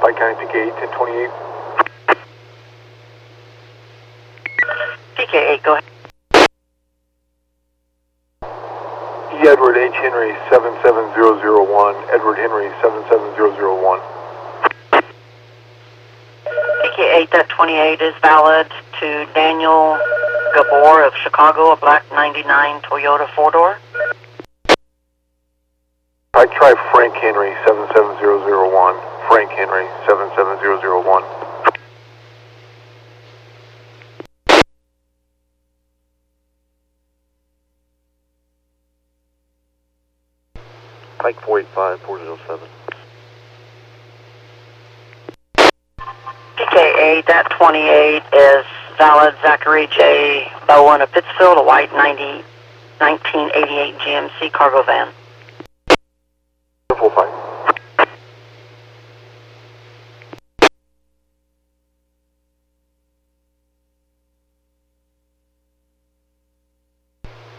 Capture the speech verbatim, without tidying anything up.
Pike County P K eight, ten twenty-eight. P K eight, go ahead. E. Edward H. Henry, seven seven zero zero one. Edward Henry, seven seven zero zero one. P K eight twenty-eight is valid to Daniel Gabor of Chicago, a black ninety-nine Toyota four-door. I try Frank Henry, seven seven zero zero one. Frank Henry, seven seven zero zero one. Pike four eight five, four zero seven. P K eight twenty-eight is valid Zachary J. Bowen of Pittsfield, a white ninety, nineteen eighty-eight G M C cargo van.